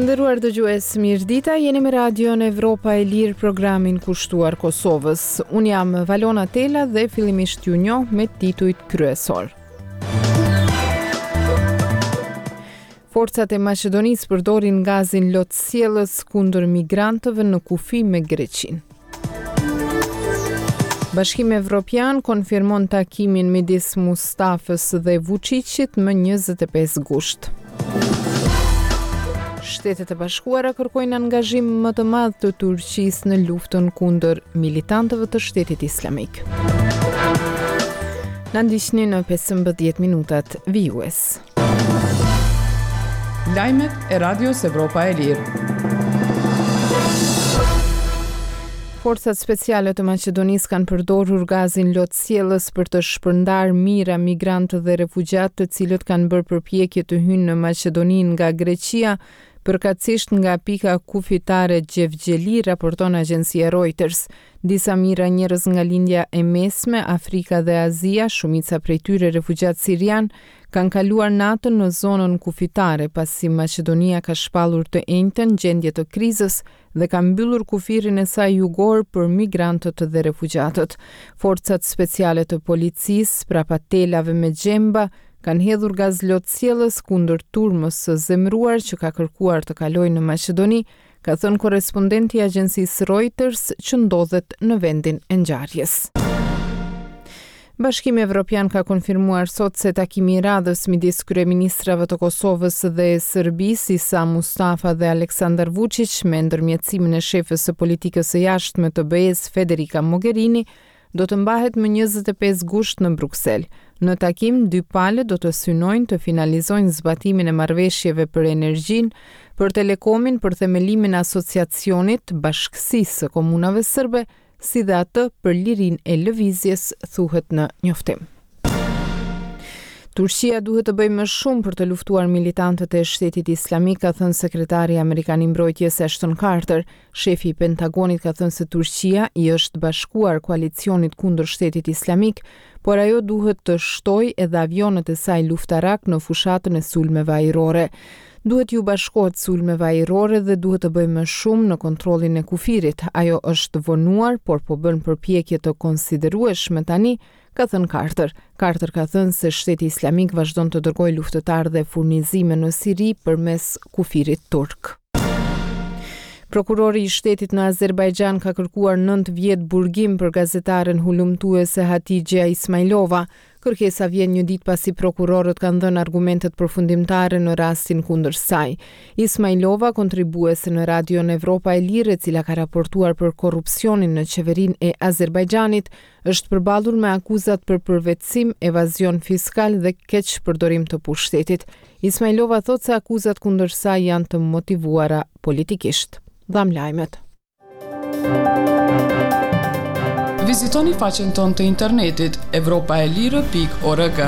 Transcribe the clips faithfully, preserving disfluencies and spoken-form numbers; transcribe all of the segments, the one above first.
Të nderuar dëgjues, mirëdita, jeni me Radion Evropa e Lirë, programin kushtuar Kosovës. Unë jam Valona Tela dhe fillimisht ju njoh me titujt kryesor. Forcat e Maqedonisë përdorin gazin lotësjellës kundër migrantëve në kufi me Greqinë. Bashkimi Evropian konfirmon takimin midis Mustafës dhe Vučićit më njëzet e pesë gusht. Shtetet e Bashkuara kërkojnë angazhim më të madh të Turqisë në luftën kundër militantëve të Shtetit Islamik. Na ndiqni në pesëmbëdhjetë minutat vijues. Lajmet e Radios Evropa e Lirë. Forcat speciale të Maqedonisë kanë përdorur gazin lotësjellës për të shpërndar mijëra migrantë dhe refugjat të cilët kanë bërë përpjekje të hyjnë në Maqedoninë nga Greqia, përkatësisht nga pika kufitare Gjevgjeli, raporton agjencia Reuters. Disa mijëra njerëz nga lindja e mesme, Afrika dhe Azia, shumica prej tyre refugjat sirian, kanë kaluar natën në zonën kufitare pasi Maqedonia ka shpallur të enjtën gjendje të krizës dhe ka mbyllur kufirin e saj jugor për migrantët dhe refugjatët. Forcat speciale të policisë prapat telave me gjemba kanë hedhur gaz lotësjellës kundër turmës së zemëruar që ka kërkuar të kalojë në Maqedoni, ka thënë korrespondenti i agjencisë Reuters që ndodhet në vendin e ngjarjes. Bashkimi Evropian ka konfirmuar sot se takimi i radhës midis kryeministrave të Kosovës dhe Serbisë, Isa Mustafa dhe Aleksandar Vučić, me ndërmjetësimin e shefes së politikës së jashtme të B E-s Federica Mogherini, do të mbahet më njëzet e pesë gusht në Bruksel. Në takim, dy palët do të synojnë të finalizojnë zbatimin e marrëveshjeve për energjinë, për telekomin, për themelimin e asociacionit Bashkësisë së Komunave Serbe, si dhe atë për lirinë e lëvizjes, thuhet në njoftim. Turqia duhet të bëjë më shumë për të luftuar militantët e Shtetit Islamik, ka thënë sekretari amerikan i mbrojtjes Ashton Carter. Shefi i Pentagonit ka thënë se Turqia i është bashkuar koalicionit kundër Shtetit Islamik, por ajo duhet të shtojë edhe avionët e saj luftarak në fushatën e sulmeve ajrore. Duhet ju bashkohet sulmeve ajrore dhe duhet të bëjë më shumë në kontrollin e kufirit. Ajo është vonuar, por po bën përpjekje të konsiderueshme tani, ka thënë Carter. Carter ka thënë se Shteti Islamik vazhdon të dërgojë luftëtarë dhe furnizime në Siri përmes kufirit turk. Prokurori i shtetit në Azerbajxhan ka kërkuar nëntë vjet burgim për gazetaren hulumtuese Hatixha Ismailova. Kërkesa vjen një ditë pasi prokurorët kanë dhënë argumentet përfundimtare në rastin kundër saj. Ismailova, kontribuese në Radion Evropa e Lirë, e cila ka raportuar për korrupsionin në qeverinë e Azerbajxhanit, është përballur me akuzat për përvetësim, evazion fiskal dhe keq përdorim të pushtetit. Ismailova thotë se akuzat kundër saj janë të motivuara politikisht. Dham lajmet. Vizitoni faqen tonë të internetit evropaelire pikë org.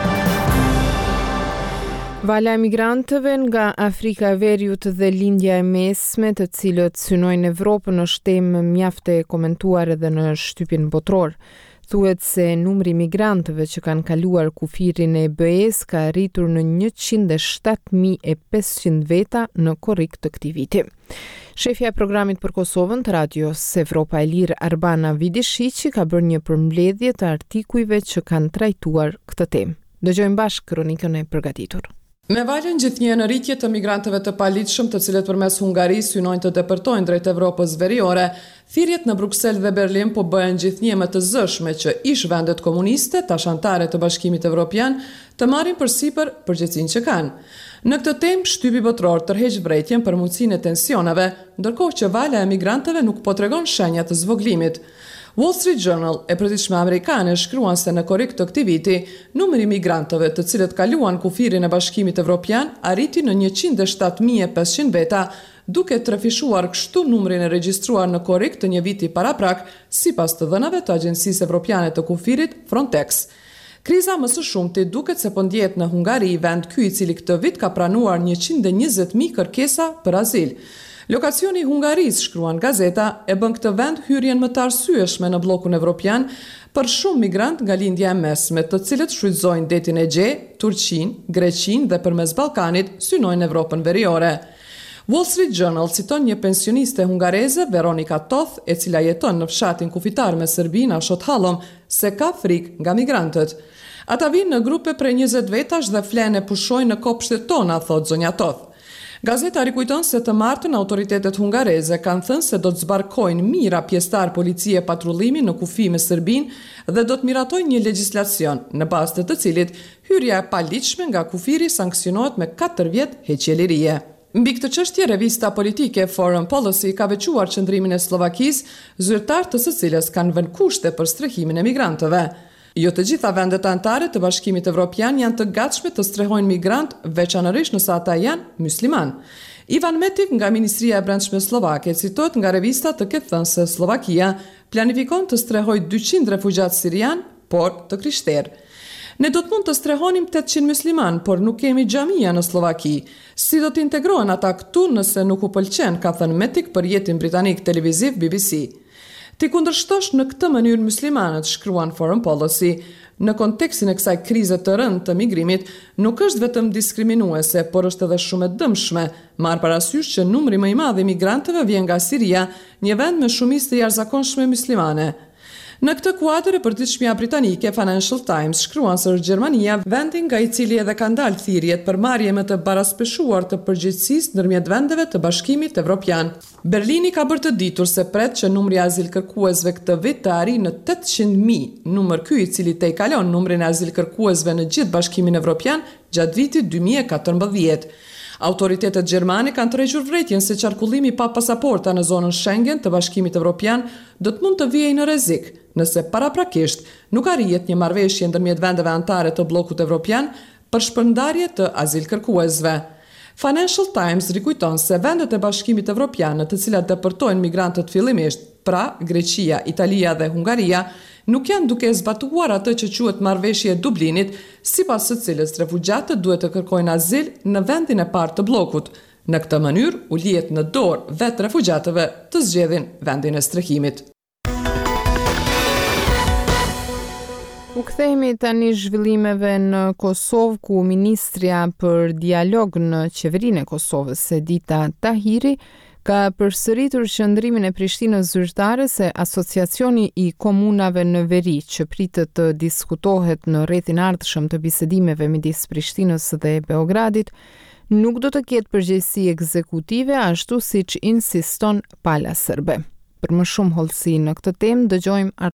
Vala e migrantëve nga Afrika e Veriut dhe lindja e mesme, të cilët synojnë Evropën, është temë mjaft e komentuar edhe në shtypin botror. Thuhet se numri i migrantëve që kanë kaluar kufirin e B E-s ka arritur në njëqind e shtatë mijë e pesëqind veta në korrik të këtij viti. Shefja e programit për Kosovën të Radios Evropa e Lirë, Arbana Vidishiqi, ka bërë një përmbledhje të artikujve që kanë trajtuar këtë temë. Dëgjojmë bashkë kronikën e përgatitur. Me valen gjithnjë në rritje të migrantëve të palitshëm, të cilët përmes Hungarisë synojnë të depërtojnë drejt Evropës veriore, thirrjet në Bruksel dhe Berlin po bëhen gjithnjë më të zëshme që ish vendet komuniste, tash anëtare të Bashkimit Evropian, të marrin përsipër përgjegjësinë që kanë. Në këtë temë, shtypi botror tërheq vërejtjen për mundësinë e tensioneve, ndërkohë që vala e migrantëve nuk po tregon shenja të zvoglimit. Wall Street Journal e përditshme amerikane shkruan se në korrik të këtij viti, numri i migrantëve të cilët kaluan kufirin e Bashkimit Evropian arriti në njëqind e shtatë mijë e pesëqind veta, duke trefishuar kështu numrin e regjistruar në korrik të një viti paraprak, sipas të dhënave të Agjencisë Evropiane të Kufirit Frontex. Kriza më së shumti duket se po ndjehet në Hungari, vend ky i cili këtë vit ka pranuar njëqind e njëzet mijë kërkesa për azil. Lokacioni i Hungarisë, shkruan gazeta, e bën këtë vend hyrjen më të arsyeshme në bllokun evropian për shumë migrant nga lindja e mesme, të cilët shfrytëzojnë detin e Egje, Turqinë, Greqinë dhe përmes Ballkanit synojnë Evropën veriore. Wall Street Journal citon një pensioniste hungareze, Veronika Toth, e cila jeton në fshatin kufitar me Serbinë, Ashot Hallom, se ka frikë nga migrantët. Ata vinë në grupe prej njëzet vetash dhe flenë e pushojnë në kopshtet tona, thot zonja Toth. Gazeta rikujton se të martën autoritetet hungareze kanë thënë se do të zbarkojnë mira pjesëtar policie patrullimi në kufi me Serbinë dhe do të miratojnë një legjislacion në bazë të të cilit hyrja e paligjshme nga kufiri sanksionohet me katër vjet heqjelirie. Mbi këtë çështje, revista politike Foreign Policy ka veçuar qëndrimin e Slovakisë, zyrtar të së cilës kanë vënë kushte për strehimin e migrantëve. Jo të gjitha vendet anëtare të Bashkimit Evropian janë të gatshme të strehojnë migrant, veçanërisht nëse ata janë musliman. Ivan Metik nga Ministria e Brendshme Slovake citohet nga revista të ketë thënë se Slovakia planifikon të strehojë dyqind refugjat sirian, por të krishterë. Ne do të mund të strehonim tetëqind musliman, por nuk kemi xhamia në Slovaki. Si do të integrohen ata këtu nëse nuk u pëlqen, ka thënë Metik për jetin britanik televiziv B B C. Ti kundërshtosh në këtë mënyrë muslimanët, shkruan Foreign Policy, në kontekstin e kësaj krize të rëndë të migrimit, nuk është vetëm diskriminuese, por është edhe shumë e dëmshme, marrë parasysh që numri më i madh i migrantëve vjen nga Siria, një vend me shumicë të jashtëzakonshme muslimane. Në këtë kuadër, e përditshmja britanike Financial Times shkruan se është Gjermania vendi nga i cili edhe ka ndalë thirrjet për marrje me të baraspeshuar të përgjegjësisë ndërmjet vendeve të Bashkimit Evropian. Berlini ka bërë të ditur se pret që numri i azilkërkuesve këtë vit të arrijë në tetëqind mijë, numër ky i cili te i kalon numrin e azilkërkuesve në gjithë Bashkimin Evropian gjatë vitit dy mijë e katërmbëdhjetë. Autoritetet gjermane kanë tërhequr vërejtjen se qarkullimi pa pasaporta në zonën Schengen të Bashkimit Evropian do të mund të vijejë në rrezik nëse paraprakisht nuk arrihet një marrëveshje ndërmjet vendeve anëtare të bllokut evropian për shpërndarje të azilkërkuesve. Financial Times rikujton se vendet e Bashkimit Evropian në të cilat depërtojnë migrantët fillimisht, pra Greqia, Italia dhe Hungaria, nuk janë duke zbatuar atë që quhet marrëveshje e Dublinit, sipas së cilës refugjatët duhet të kërkojnë azil në vendin e parë të bllokut. Në këtë mënyrë u lihet në dorë vetë refugjatëve të zgjedhin vendin e strehimit. U kthehemi tani zhvillimeve në Kosovë, ku ministrja për dialog në qeverinë e Kosovës, Sedita Tahiri, ka përsëritur qëndrimin e Prishtinës zyrtare se asociacioni i komunave në veri që pritet të diskutohet në rrethin ardhshëm të bisedimeve midis Prishtinës dhe Beogradit nuk do të ketë përgjegjësi ekzekutive ashtu siç insiston Pala Serbe. Për më shumë hollësi në këtë temë dëgjojmë